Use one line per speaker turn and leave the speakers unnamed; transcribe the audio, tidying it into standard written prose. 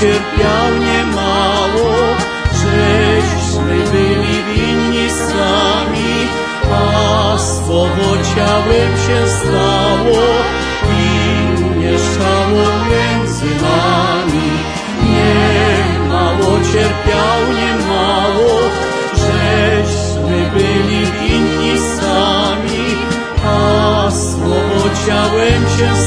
cierpiał niemało, żeśmy byli winni sami, a słowo ciałem się stało i mieszkało między nami. Niemało cierpiał, niemało, żeśmy byli winni sami, a słowo ciałem się